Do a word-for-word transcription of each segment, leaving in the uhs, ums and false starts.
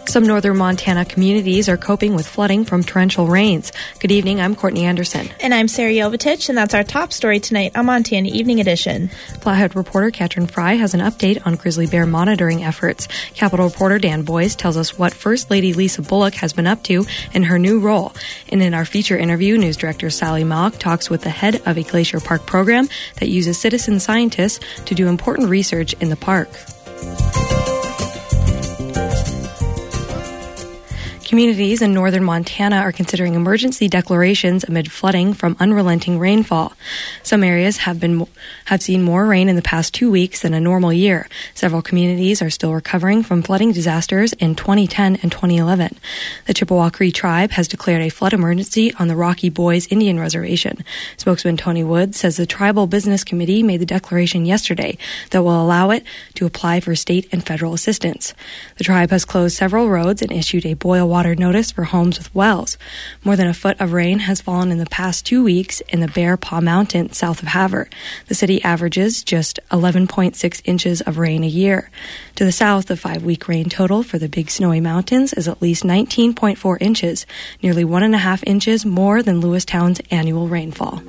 Some northern Montana communities are coping with flooding from torrential rains. Good evening, I'm Courtney Anderson. And I'm Sarah Yovitich, and that's our top story tonight on Montana Evening Edition. Flathead reporter Katrin Fry has an update on grizzly bear monitoring efforts. Capitol reporter Dan Boyce tells us what First Lady Lisa Bullock has been up to in her new role. And in our feature interview, news director Sally Mauck talks with the head of a Glacier Park program that uses citizen scientists to do important research in the park. Communities in northern Montana are considering emergency declarations amid flooding from unrelenting rainfall. Some areas have been have seen more rain in the past two weeks than a normal year. Several communities are still recovering from flooding disasters in twenty ten and twenty eleven. The Chippewa Cree tribe has declared a flood emergency on the Rocky Boys Indian Reservation. Spokesman Tony Wood says the Tribal Business Committee made the declaration yesterday that will allow it to apply for state and federal assistance. The tribe has closed several roads and issued a boil water water notice for homes with wells. More than a foot of rain has fallen in the past two weeks in the Bear Paw Mountain south of Havre. The city averages just eleven point six inches of rain a year. To the south, the five-week rain total for the Big Snowy Mountains is at least nineteen point four inches, nearly one and a half inches more than Lewistown's annual rainfall.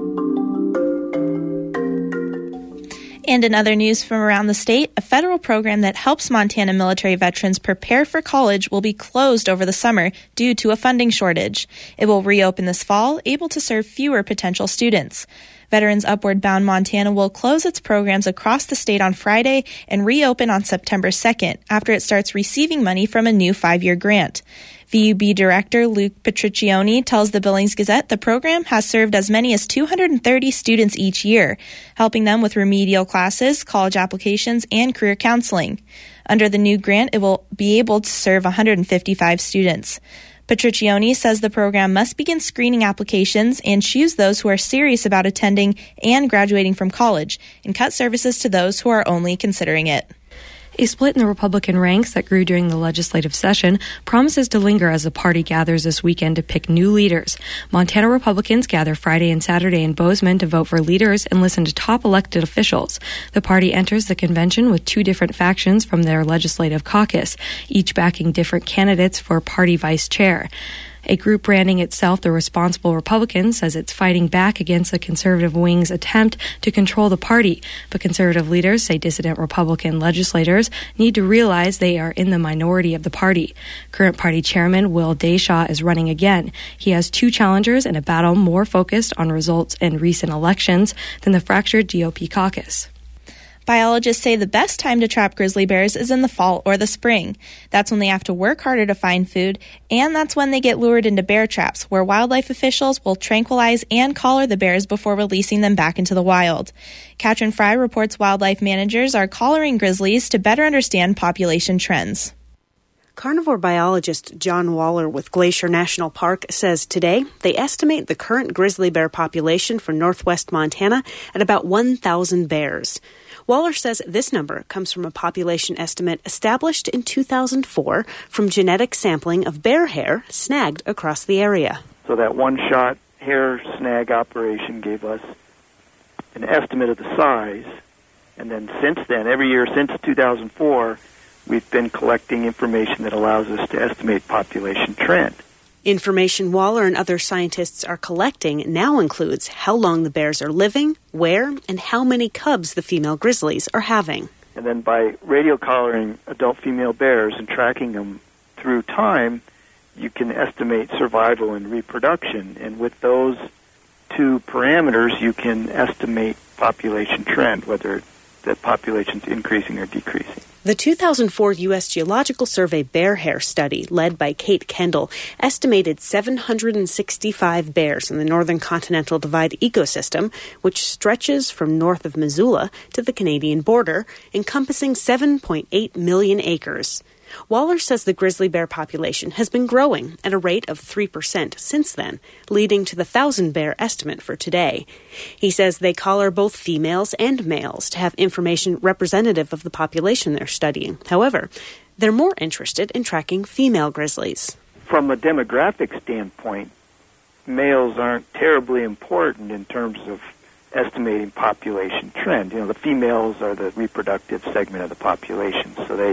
And in other news from around the state, a federal program that helps Montana military veterans prepare for college will be closed over the summer due to a funding shortage. It will reopen this fall, able to serve fewer potential students. Veterans Upward Bound Montana will close its programs across the state on Friday and reopen on September second after it starts receiving money from a new five-year grant. V U B Director Luke Petriccioni tells the Billings Gazette the program has served as many as two hundred thirty students each year, helping them with remedial classes, college applications, and career counseling. Under the new grant, it will be able to serve one hundred fifty-five students. Petriccioni says the program must begin screening applications and choose those who are serious about attending and graduating from college, and cut services to those who are only considering it. A split in the Republican ranks that grew during the legislative session promises to linger as the party gathers this weekend to pick new leaders. Montana Republicans gather Friday and Saturday in Bozeman to vote for leaders and listen to top elected officials. The party enters the convention with two different factions from their legislative caucus, each backing different candidates for party vice chair. A group branding itself the Responsible Republicans says it's fighting back against the conservative wing's attempt to control the party, but conservative leaders say dissident Republican legislators need to realize they are in the minority of the party. Current party chairman Will Dayshaw is running again. He has two challengers in a battle more focused on results in recent elections than the fractured G O P caucus. Biologists say the best time to trap grizzly bears is in the fall or the spring. That's when they have to work harder to find food, and that's when they get lured into bear traps, where wildlife officials will tranquilize and collar the bears before releasing them back into the wild. Katrin Fry reports wildlife managers are collaring grizzlies to better understand population trends. Carnivore biologist John Waller with Glacier National Park says today they estimate the current grizzly bear population for northwest Montana at about one thousand bears. Waller says this number comes from a population estimate established in two thousand four from genetic sampling of bear hair snagged across the area. So that one-shot hair snag operation gave us an estimate of the size, and then since then, every year since two thousand four, we've been collecting information that allows us to estimate population trend. Information Waller and other scientists are collecting now includes how long the bears are living, where, and how many cubs the female grizzlies are having. And then by radio collaring adult female bears and tracking them through time, you can estimate survival and reproduction. And with those two parameters, you can estimate population trend, whether the population's increasing or decreasing. The two thousand four U S Geological Survey Bear Hair Study, led by Kate Kendall, estimated seven hundred sixty-five bears in the Northern Continental Divide ecosystem, which stretches from north of Missoula to the Canadian border, encompassing seven point eight million acres. Waller says the grizzly bear population has been growing at a rate of three percent since then, leading to the one thousand bear estimate for today. He says they collar both females and males to have information representative of the population they're studying. However, they're more interested in tracking female grizzlies. From a demographic standpoint, males aren't terribly important in terms of estimating population trend. You know, the females are the reproductive segment of the population, so they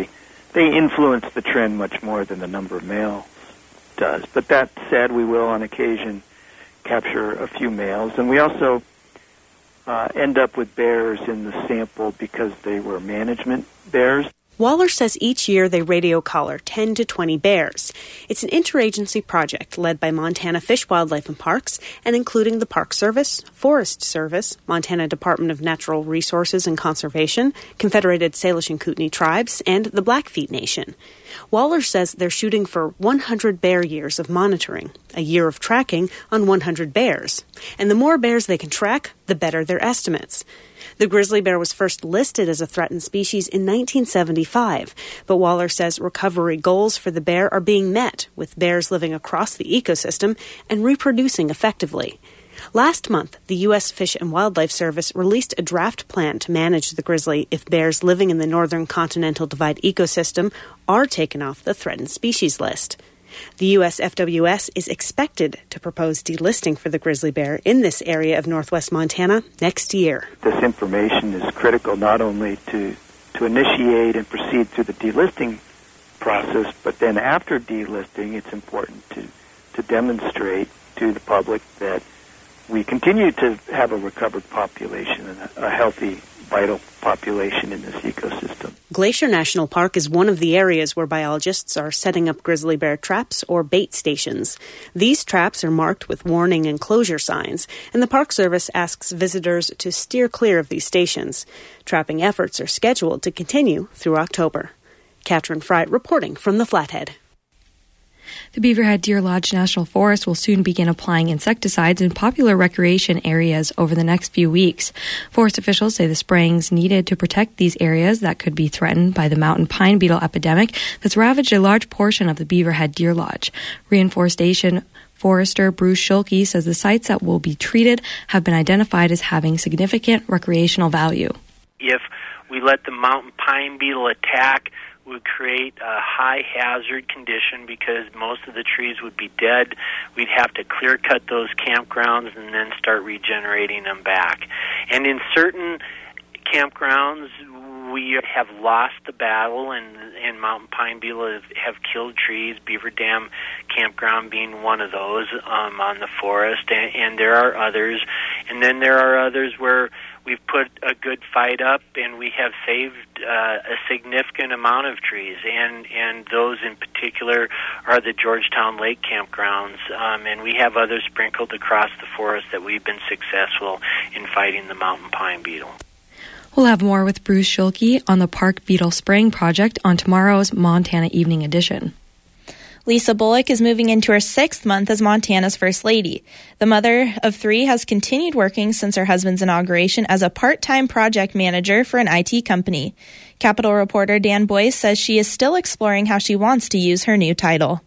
they influence the trend much more than the number of males does. But that said, we will on occasion capture a few males, and we also uh, end up with bears in the sample because they were management bears. Waller says each year they radio collar ten to twenty bears. It's an interagency project led by Montana Fish, Wildlife and Parks, and including the Park Service, Forest Service, Montana Department of Natural Resources and Conservation, Confederated Salish and Kootenai Tribes, and the Blackfeet Nation. Waller says they're shooting for one hundred bear years of monitoring, a year of tracking on one hundred bears. And the more bears they can track, the better their estimates. The grizzly bear was first listed as a threatened species in nineteen seventy-five, but Waller says recovery goals for the bear are being met, with bears living across the ecosystem and reproducing effectively. Last month, the U S Fish and Wildlife Service released a draft plan to manage the grizzly if bears living in the northern Continental Divide ecosystem are taken off the threatened species list. The U S F W S is expected to propose delisting for the grizzly bear in this area of northwest Montana next year. This information is critical not only to, to initiate and proceed through the delisting process, but then after delisting, it's important to, to demonstrate to the public that we continue to have a recovered population and a, a healthy, vital population in this ecosystem. Glacier National Park is one of the areas where biologists are setting up grizzly bear traps or bait stations. These traps are marked with warning and closure signs, and the Park Service asks visitors to steer clear of these stations. Trapping efforts are scheduled to continue through October. Katrin Freit reporting from the Flathead. The Beaverhead Deer Lodge National Forest will soon begin applying insecticides in popular recreation areas over the next few weeks. Forest officials say the spraying's needed to protect these areas that could be threatened by the mountain pine beetle epidemic that's ravaged a large portion of the Beaverhead Deer Lodge. Reforestation forester Bruce Schulke says the sites that will be treated have been identified as having significant recreational value. If we let the mountain pine beetle attack, would create a high hazard condition because most of the trees would be dead. We'd have to clear cut those campgrounds and then start regenerating them back. And in certain campgrounds, we have lost the battle, and, and mountain pine beetle have, have killed trees, Beaver Dam Campground being one of those um, on the forest, and, and there are others. And then there are others where we've put a good fight up, and we have saved uh, a significant amount of trees, and, and those in particular are the Georgetown Lake campgrounds, um, and we have others sprinkled across the forest that we've been successful in fighting the mountain pine beetle. We'll have more with Bruce Schulke on the Park Beetle Spraying Project on tomorrow's Montana Evening Edition. Lisa Bullock is moving into her sixth month as Montana's First Lady. The mother of three has continued working since her husband's inauguration as a part-time project manager for an I T company. Capitol reporter Dan Boyce says she is still exploring how she wants to use her new title.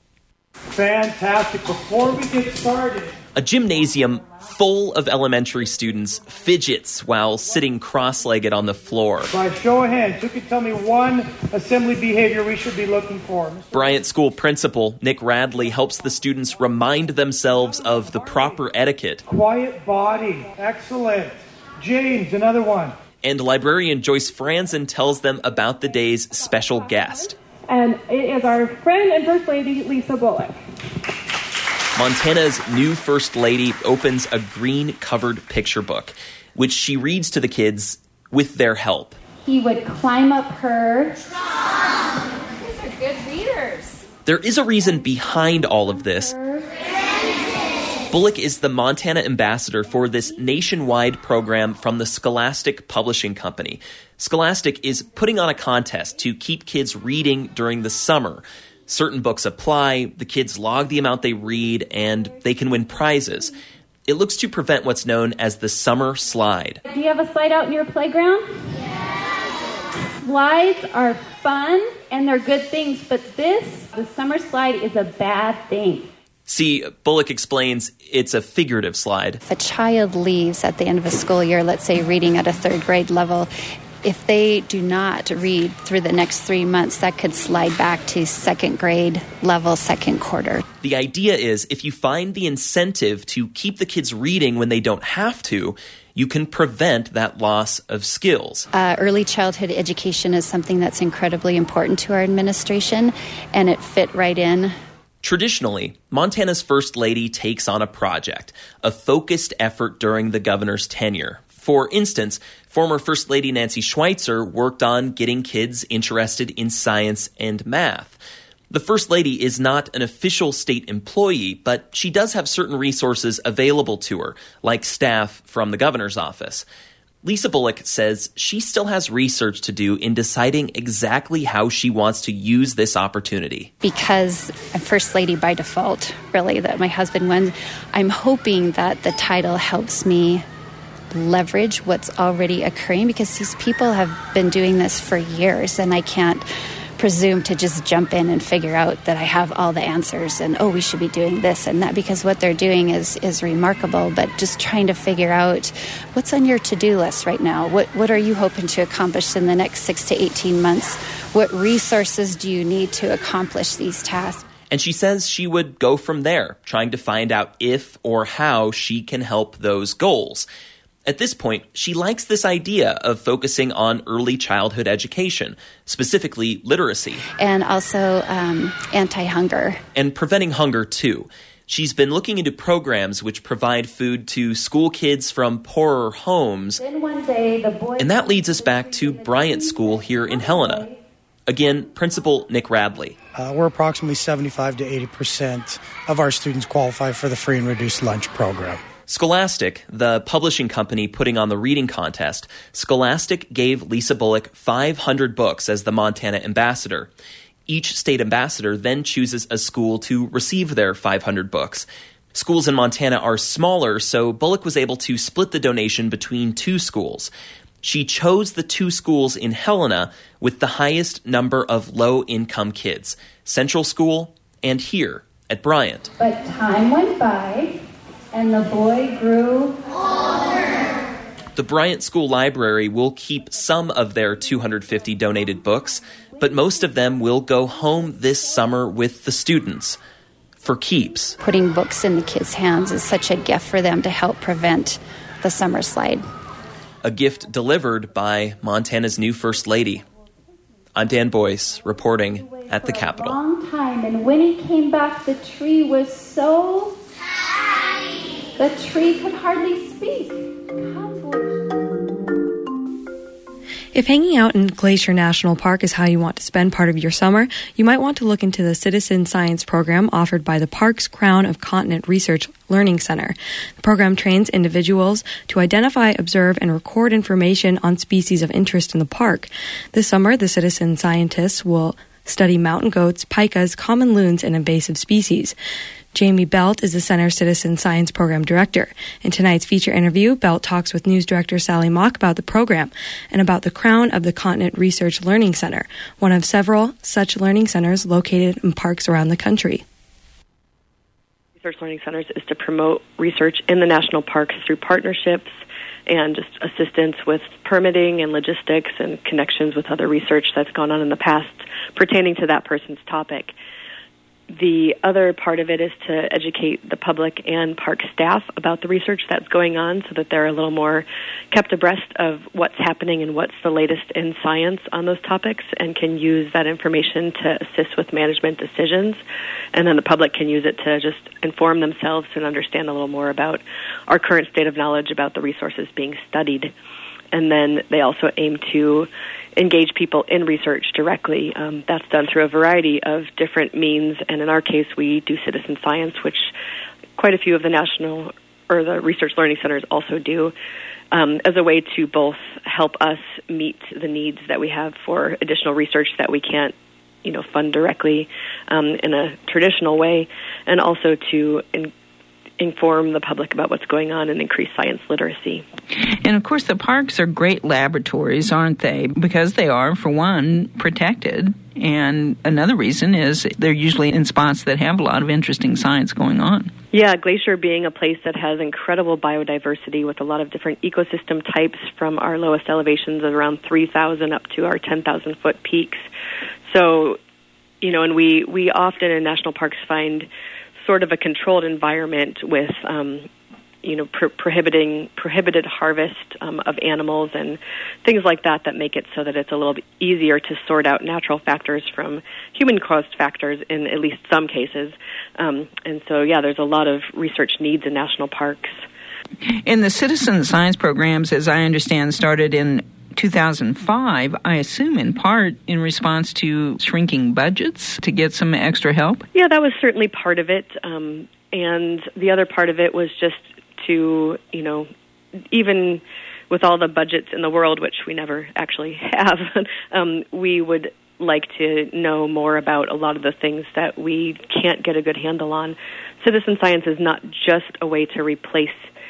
Fantastic. Before we get started, a gymnasium full of elementary students fidgets while sitting cross-legged on the floor. By show of hands, who can tell me one assembly behavior we should be looking for? Bryant School Principal Nick Radley helps the students remind themselves of the proper etiquette. Quiet body. Excellent. James, another one. And librarian Joyce Franzen tells them about the day's special guest. And it is our friend and First Lady, Lisa Bullock. Montana's new First Lady opens a green-covered picture book, which she reads to the kids with their help. He would climb up her. These are good readers. There is a reason behind all of this. Bullock is the Montana ambassador for this nationwide program from the Scholastic Publishing Company. Scholastic is putting on a contest to keep kids reading during the summer. Certain books apply, the kids log the amount they read, and they can win prizes. It looks to prevent what's known as the summer slide. Do you have a slide out in your playground? Yeah. Slides are fun, and they're good things, but this, the summer slide, is a bad thing. See, Bullock explains it's a figurative slide. If a child leaves at the end of a school year, let's say reading at a third grade level, If they do not read through the next three months, that could slide back to second grade level, second quarter. The idea is if you find the incentive to keep the kids reading when they don't have to, you can prevent that loss of skills. Uh, early childhood education is something that's incredibly important to our administration, and it fit right in. Traditionally, Montana's First Lady takes on a project, a focused effort during the governor's tenure. For instance, former First Lady Nancy Schweitzer worked on getting kids interested in science and math. The First Lady is not an official state employee, but she does have certain resources available to her, like staff from the governor's office. Lisa Bullock says she still has research to do in deciding exactly how she wants to use this opportunity. Because I'm First Lady by default, really, that my husband wins, I'm hoping that the title helps me leverage what's already occurring, because these people have been doing this for years, and I can't presume to just jump in and figure out that I have all the answers and, oh, we should be doing this and that, because what they're doing is is remarkable. But just trying to figure out what's on your to-do list right now. What what are you hoping to accomplish in the next six to eighteen months? What resources do you need to accomplish these tasks? And she says she would go from there, trying to find out if or how she can help those goals. At this point, she likes this idea of focusing on early childhood education, specifically literacy. And also um, anti-hunger. And preventing hunger, too. She's been looking into programs which provide food to school kids from poorer homes. Then one day, the boy and that leads us back to Bryant School here in Helena. Again, Principal Nick Radley. Uh, we're approximately seventy-five to eighty percent of our students qualify for the free and reduced lunch program. Scholastic, the publishing company putting on the reading contest, Scholastic gave Lisa Bullock five hundred books as the Montana ambassador. Each state ambassador then chooses a school to receive their five hundred books. Schools in Montana are smaller, so Bullock was able to split the donation between two schools. She chose the two schools in Helena with the highest number of low-income kids, Central School and here at Bryant. But time went by, and the boy grew older. The Bryant School Library will keep some of their two hundred fifty donated books, but most of them will go home this summer with the students for keeps. Putting books in the kids' hands is such a gift for them to help prevent the summer slide. A gift delivered by Montana's new First Lady. I'm Dan Boyce, reporting at the Capitol. For a long time, and when he came back, the tree was so the tree could hardly speak. If hanging out in Glacier National Park is how you want to spend part of your summer, you might want to look into the Citizen Science program offered by the park's Crown of Continent Research Learning Center. The program trains individuals to identify, observe, and record information on species of interest in the park. This summer, the citizen scientists will study mountain goats, pikas, common loons, and invasive species. Jamie Belt is the Center's Citizen Science Program Director. In tonight's feature interview, Belt talks with News Director Sally Mock about the program and about the Crown of the Continent Research Learning Center, one of several such learning centers located in parks around the country. Research Learning Centers is to promote research in the national parks through partnerships and just assistance with permitting and logistics and connections with other research that's gone on in the past pertaining to that person's topic. The other part of it is to educate the public and park staff about the research that's going on so that they're a little more kept abreast of what's happening and what's the latest in science on those topics and can use that information to assist with management decisions. And then the public can use it to just inform themselves and understand a little more about our current state of knowledge about the resources being studied. And then they also aim to engage people in research directly. Um, that's done through a variety of different means, and in our case, we do citizen science, which quite a few of the national or the research learning centers also do, um, as a way to both help us meet the needs that we have for additional research that we can't, you know, fund directly um, in a traditional way, and also to in- inform the public about what's going on and increase science literacy. And of course, the parks are great laboratories, aren't they? Because they are, for one, protected. And another reason is they're usually in spots that have a lot of interesting science going on. Yeah, Glacier being a place that has incredible biodiversity with a lot of different ecosystem types from our lowest elevations of around three thousand up to our ten thousand foot peaks. So, you know, and we, we often in national parks find sort of a controlled environment with, um, you know, pro- prohibiting prohibited harvest um, of animals and things like that that make it so that it's a little bit easier to sort out natural factors from human-caused factors in at least some cases. Um, and so, yeah, there's a lot of research needs in national parks. And the citizen science programs, as I understand, started in two thousand five, I assume in part in response to shrinking budgets to get some extra help? Yeah, that was certainly part of it. Um, and the other part of it was just to, you know, even with all the budgets in the world, which we never actually have, um, we would like to know more about a lot of the things that we can't get a good handle on. Citizen science is not just a way to replace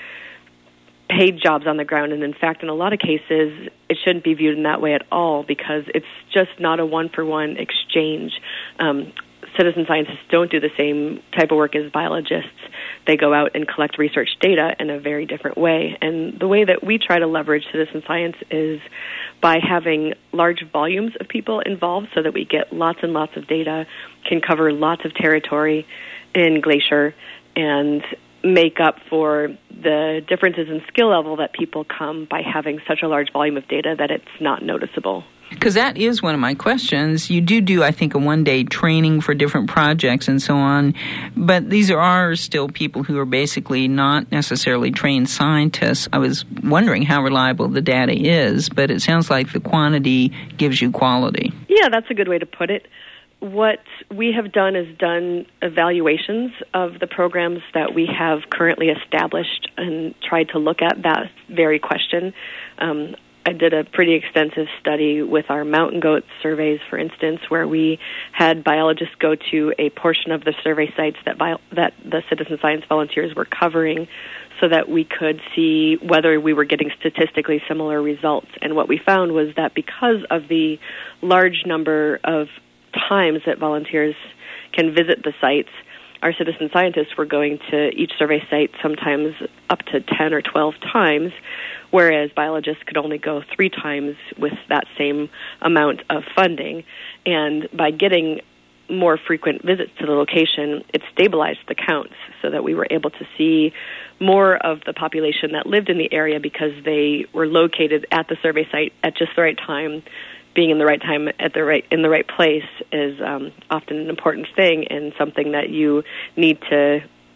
paid jobs on the ground, and in fact, in a lot of cases, it shouldn't be viewed in that way at all because it's just not a one-for-one exchange. Um, citizen scientists don't do the same type of work as biologists. They go out and collect research data in a very different way. And the way that we try to leverage citizen science is by having large volumes of people involved so that we get lots and lots of data, can cover lots of territory in Glacier, and make up for the differences in skill level that people come by having such a large volume of data that it's not noticeable. Because that is one of my questions. You do do, I think, a one-day training for different projects and so on, but these are still people who are basically not necessarily trained scientists. I was wondering how reliable the data is, but it sounds like the quantity gives you quality. Yeah, that's a good way to put it. What we have done is done evaluations of the programs that we have currently established and tried to look at that very question. Um, I did a pretty extensive study with our mountain goat surveys, for instance, where we had biologists go to a portion of the survey sites that bio- that the citizen science volunteers were covering so that we could see whether we were getting statistically similar results. And what we found was that because of the large number of times that volunteers can visit the sites, our citizen scientists were going to each survey site sometimes up to ten or twelve times, whereas biologists could only go three times with that same amount of funding. And by getting more frequent visits to the location, it stabilized the counts so that we were able to see more of the population that lived in the area because they were located at the survey site at just the right time. Being in the right time at the right in the right place is um, often an important thing and something that you need to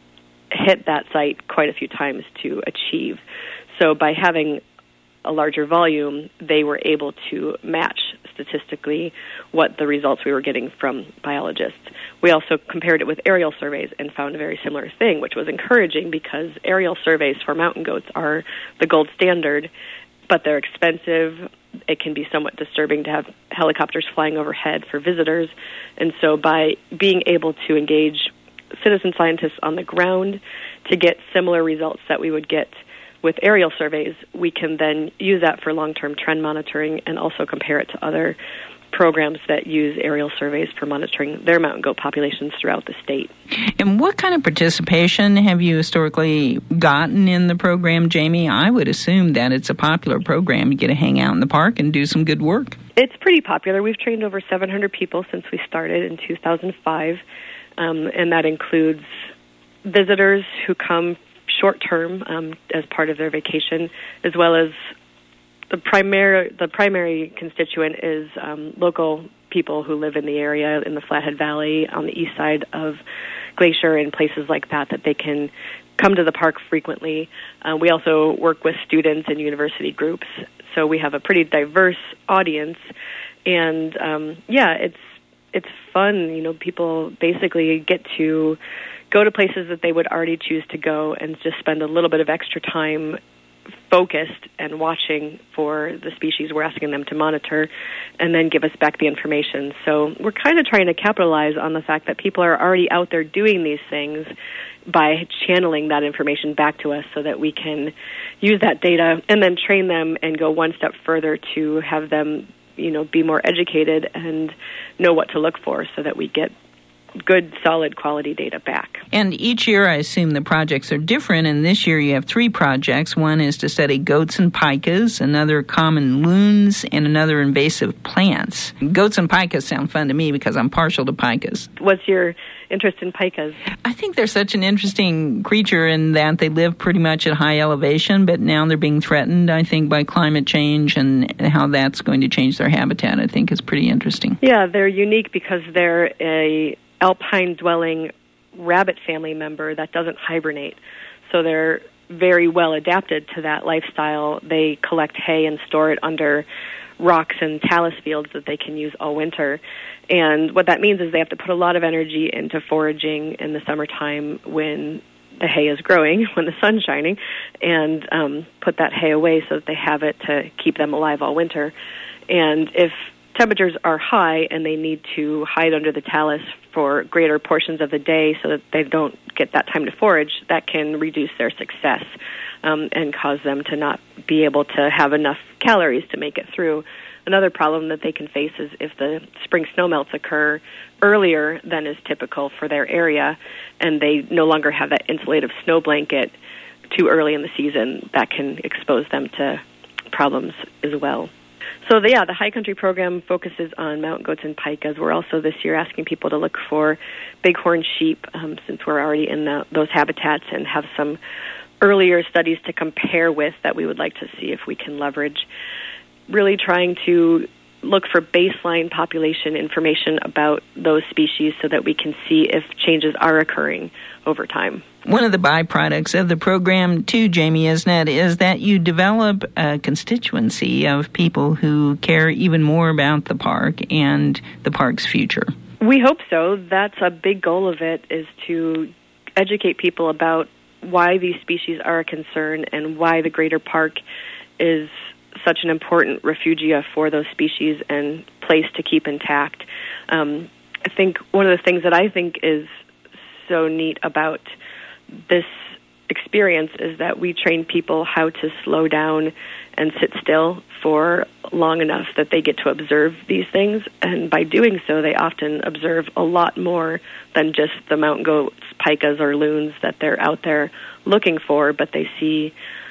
hit that site quite a few times to achieve. So by having a larger volume, they were able to match statistically what the results we were getting from biologists. We also compared it with aerial surveys and found a very similar thing, which was encouraging because aerial surveys for mountain goats are the gold standard, but they're expensive. It can be somewhat disturbing to have helicopters flying overhead for visitors. And so by being able to engage citizen scientists on the ground to get similar results that we would get with aerial surveys, we can then use that for long-term trend monitoring and also compare it to other programs that use aerial surveys for monitoring their mountain goat populations throughout the state. And what kind of participation have you historically gotten in the program, Jamie? I would assume that it's a popular program. You get to hang out in the park and do some good work. It's pretty popular. We've trained over seven hundred people since we started in two thousand five, um, and that includes visitors who come short-term um, as part of their vacation, as well as The primary the primary constituent is um, local people who live in the area in the Flathead Valley, on the east side of Glacier, and places like that that they can come to the park frequently. Uh, we also work with students and university groups, so we have a pretty diverse audience. And um, yeah, it's it's fun. You know, people basically get to go to places that they would already choose to go and just spend a little bit of extra time focused and watching for the species we're asking them to monitor, and then give us back the information. So we're kind of trying to capitalize on the fact that people are already out there doing these things by channeling that information back to us so that we can use that data and then train them and go one step further to have them, you know, be more educated and know what to look for so that we get good, solid quality data back. And each year, I assume the projects are different, and this year you have three projects. One is to study goats and pikas, another common loons, and another invasive plants. Goats and pikas sound fun to me because I'm partial to pikas. What's your interest in pikas? I think they're such an interesting creature in that they live pretty much at high elevation, but now they're being threatened, I think, by climate change, and how that's going to change their habitat, I think, is pretty interesting. Yeah, they're unique because they're a alpine-dwelling rabbit family member that doesn't hibernate. So they're very well adapted to that lifestyle. They collect hay and store it under rocks and talus fields that they can use all winter. And what that means is they have to put a lot of energy into foraging in the summertime when the hay is growing, when the sun's shining, and um, put that hay away so that they have it to keep them alive all winter. And if temperatures are high and they need to hide under the talus for greater portions of the day so that they don't get that time to forage, that can reduce their success um, and cause them to not be able to have enough calories to make it through. Another problem that they can face is if the spring snowmelts occur earlier than is typical for their area and they no longer have that insulative snow blanket too early in the season, that can expose them to problems as well. So, the, yeah, the High Country program focuses on mountain goats and pikas. We're also this year asking people to look for bighorn sheep um, since we're already in the, those habitats and have some earlier studies to compare with that we would like to see if we can leverage. Really trying to look for baseline population information about those species so that we can see if changes are occurring over time. One of the byproducts of the program, too, Jamie, isn't it, is that you develop a constituency of people who care even more about the park and the park's future. We hope so. That's a big goal of it, is to educate people about why these species are a concern and why the greater park is such an important refugia for those species and place to keep intact. Um, I think one of the things that I think is so neat about this experience is that we train people how to slow down and sit still for long enough that they get to observe these things, and by doing so they often observe a lot more than just the mountain goats, pikas, or loons that they're out there looking for, but they see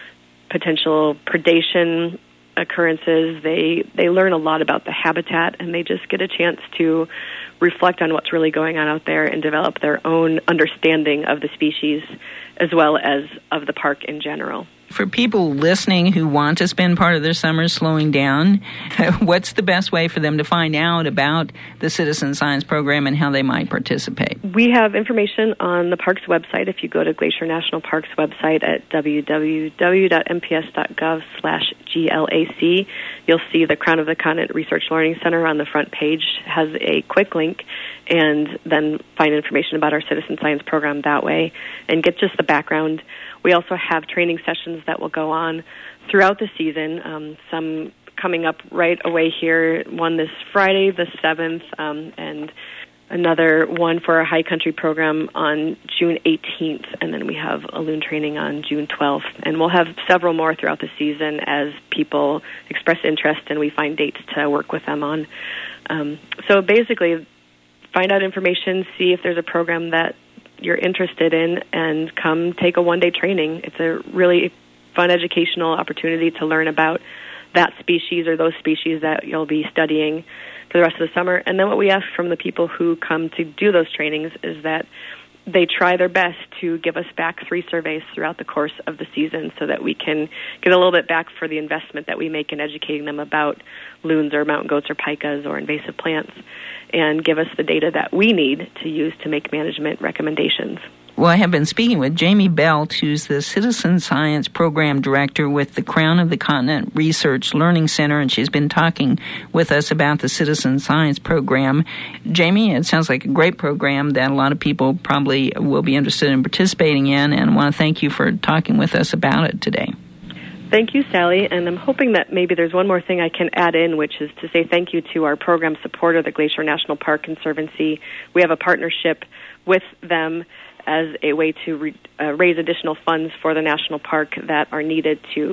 potential predation occurrences. They they learn a lot about the habitat, and they just get a chance to reflect on what's really going on out there and develop their own understanding of the species as well as of the park in general. For people listening who want to spend part of their summer slowing down, what's the best way for them to find out about the Citizen Science Program and how they might participate? We have information on the park's website. If you go to Glacier National Park's website at w w w dot m p s dot gov slash G L A C, you'll see the Crown of the Continent Research Learning Center on the front page has a quick link, and then find information about our Citizen Science Program that way and get just the background. We also have training sessions that will go on throughout the season, um, some coming up right away here, one this Friday, the seventh, um, and another one for our High Country program on June eighteenth, and then we have a loon training on June twelfth. And we'll have several more throughout the season as people express interest and we find dates to work with them on. Um, so basically, find out information, see if there's a program that you're interested in, and come take a one-day training. It's a really fun educational opportunity to learn about that species or those species that you'll be studying for the rest of the summer. And then what we ask from the people who come to do those trainings is that they try their best to give us back three surveys throughout the course of the season so that we can get a little bit back for the investment that we make in educating them about loons or mountain goats or pikas or invasive plants, and give us the data that we need to use to make management recommendations. Well, I have been speaking with Jamie Belt, who's the Citizen Science Program Director with the Crown of the Continent Research Learning Center, and she's been talking with us about the Citizen Science Program. Jamie, it sounds like a great program that a lot of people probably will be interested in participating in, and I want to thank you for talking with us about it today. Thank you, Sally, and I'm hoping that maybe there's one more thing I can add in, which is to say thank you to our program supporter, the Glacier National Park Conservancy. We have a partnership with them as a way to re- uh, raise additional funds for the national park that are needed to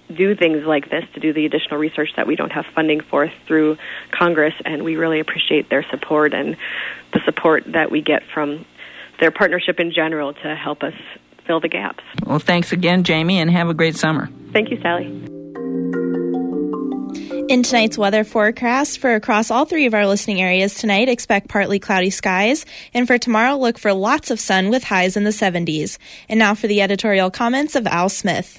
do things like this, to do the additional research that we don't have funding for through Congress, and we really appreciate their support and the support that we get from their partnership in general to help us fill the gaps. Well, thanks again, Jamie, and have a great summer. Thank you, Sally. In tonight's weather forecast for across all three of our listening areas tonight, expect partly cloudy skies. And for tomorrow, look for lots of sun with highs in the seventies. And now for the editorial comments of Al Smith.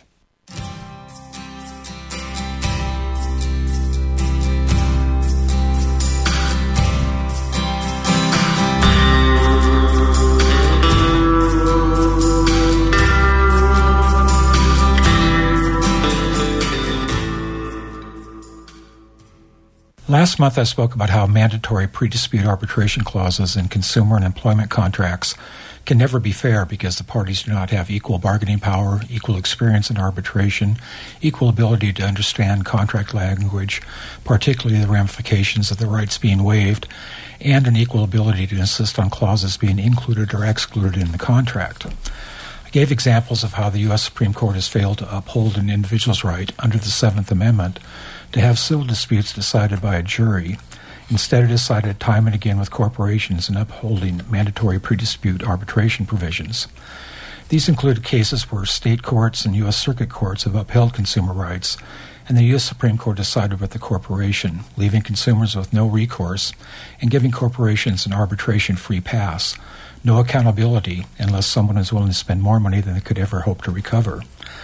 Last month, I spoke about how mandatory pre-dispute arbitration clauses in consumer and employment contracts can never be fair because the parties do not have equal bargaining power, equal experience in arbitration, equal ability to understand contract language, particularly the ramifications of the rights being waived, and an equal ability to insist on clauses being included or excluded in the contract. I gave examples of how the U S Supreme Court has failed to uphold an individual's right under the Seventh Amendment to have civil disputes decided by a jury. Instead, it decided time and again with corporations in upholding mandatory pre-dispute arbitration provisions. These included cases where state courts and U S circuit courts have upheld consumer rights, and the U S Supreme Court decided with the corporation, leaving consumers with no recourse and giving corporations an arbitration-free pass, no accountability unless someone is willing to spend more money than they could ever hope to recover.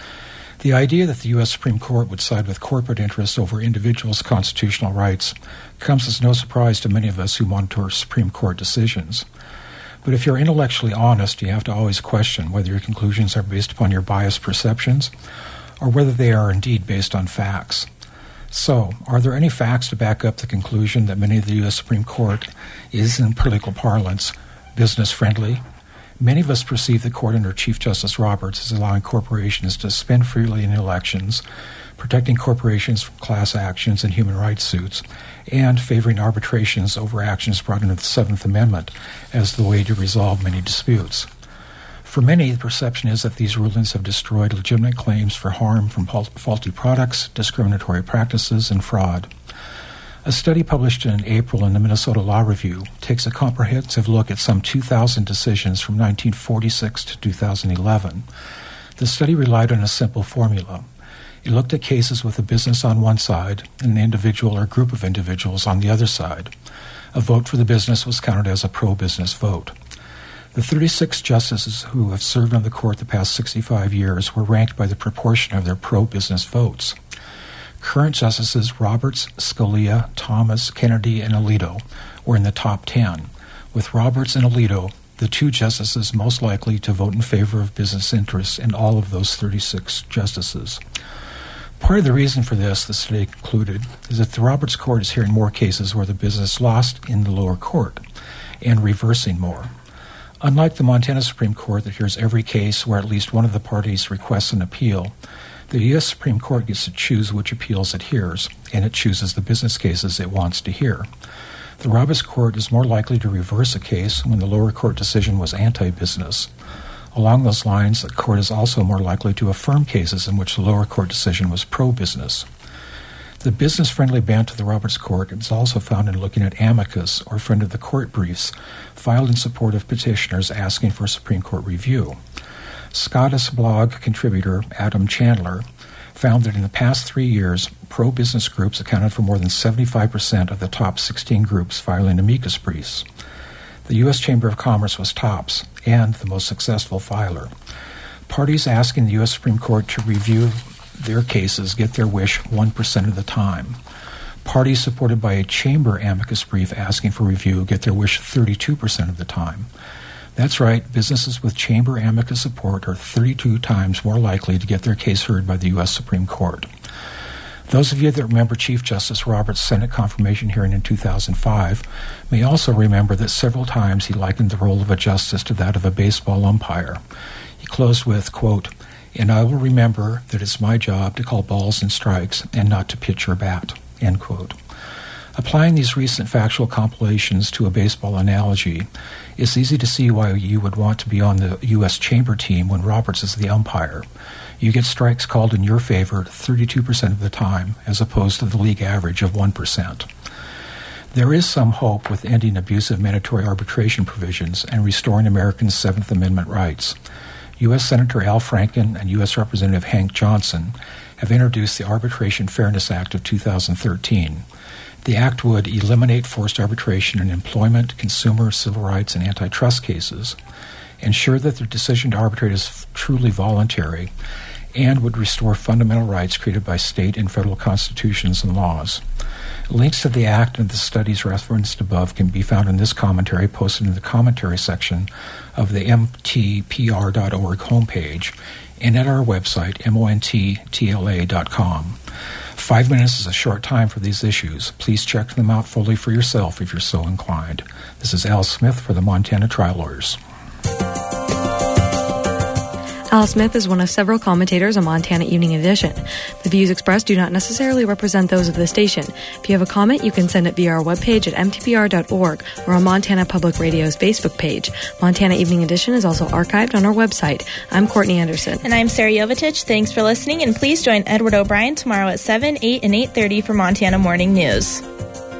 The idea that the U S Supreme Court would side with corporate interests over individuals' constitutional rights comes as no surprise to many of us who monitor Supreme Court decisions. But if you're intellectually honest, you have to always question whether your conclusions are based upon your biased perceptions or whether they are indeed based on facts. So, are there any facts to back up the conclusion that many of the U S Supreme Court is, in political parlance, business-friendly? Many of us perceive the court under Chief Justice Roberts as allowing corporations to spend freely in elections, protecting corporations from class actions and human rights suits, and favoring arbitrations over actions brought under the Seventh Amendment as the way to resolve many disputes. For many, the perception is that these rulings have destroyed legitimate claims for harm from faulty products, discriminatory practices, and fraud. A study published in April in the Minnesota Law Review takes a comprehensive look at some two thousand decisions from nineteen forty-six to two thousand eleven. The study relied on a simple formula. It looked at cases with a business on one side and an individual or group of individuals on the other side. A vote for the business was counted as a pro-business vote. The thirty-six justices who have served on the court the past sixty-five years were ranked by the proportion of their pro-business votes. Current justices Roberts, Scalia, Thomas, Kennedy, and Alito were in the top ten, with Roberts and Alito the two justices most likely to vote in favor of business interests in all of those thirty-six justices. Part of the reason for this, the study concluded, is that the Roberts Court is hearing more cases where the business lost in the lower court and reversing more. Unlike the Montana Supreme Court that hears every case where at least one of the parties requests an appeal, the U S Supreme Court gets to choose which appeals it hears, and it chooses the business cases it wants to hear. The Roberts Court is more likely to reverse a case when the lower court decision was anti-business. Along those lines, the court is also more likely to affirm cases in which the lower court decision was pro-business. The business-friendly bent of the Roberts Court is also found in looking at amicus, or friend of the court briefs, filed in support of petitioners asking for Supreme Court review. Scottish blog contributor Adam Chandler found that in the past three years, pro-business groups accounted for more than seventy-five percent of the top sixteen groups filing amicus briefs. The U S Chamber of Commerce was tops and the most successful filer. Parties asking the U S Supreme Court to review their cases get their wish one percent of the time. Parties supported by a chamber amicus brief asking for review get their wish thirty-two percent of the time. That's right, businesses with chamber amicus support are thirty-two times more likely to get their case heard by the U S Supreme Court. Those of you that remember Chief Justice Roberts' Senate confirmation hearing in two thousand five may also remember that several times he likened the role of a justice to that of a baseball umpire. He closed with, quote, "And I will remember that it's my job to call balls and strikes and not to pitch or bat," end quote. Applying these recent factual compilations to a baseball analogy, it's easy to see why you would want to be on the U S Chamber team when Roberts is the umpire. You get strikes called in your favor thirty-two percent of the time, as opposed to the league average of one percent. There is some hope with ending abusive mandatory arbitration provisions and restoring Americans' Seventh Amendment rights. U S Senator Al Franken and U S Representative Hank Johnson have introduced the Arbitration Fairness Act of two thousand thirteen. The act would eliminate forced arbitration in employment, consumer, civil rights, and antitrust cases, ensure that the decision to arbitrate is truly voluntary, and would restore fundamental rights created by state and federal constitutions and laws. Links to the Act and the studies referenced above can be found in this commentary posted in the commentary section of the M T P R dot org homepage and at our website, M O N T T L A dot com. Five minutes is a short time for these issues. Please check them out fully for yourself if you're so inclined. This is Al Smith for the Montana Trial Lawyers. Al Smith is one of several commentators on Montana Evening Edition. The views expressed do not necessarily represent those of the station. If you have a comment, you can send it via our webpage at M T P R dot org or on Montana Public Radio's Facebook page. Montana Evening Edition is also archived on our website. I'm Courtney Anderson. And I'm Sarah Jovitich. Thanks for listening, and please join Edward O'Brien tomorrow at seven, eight, and eight thirty for Montana Morning News.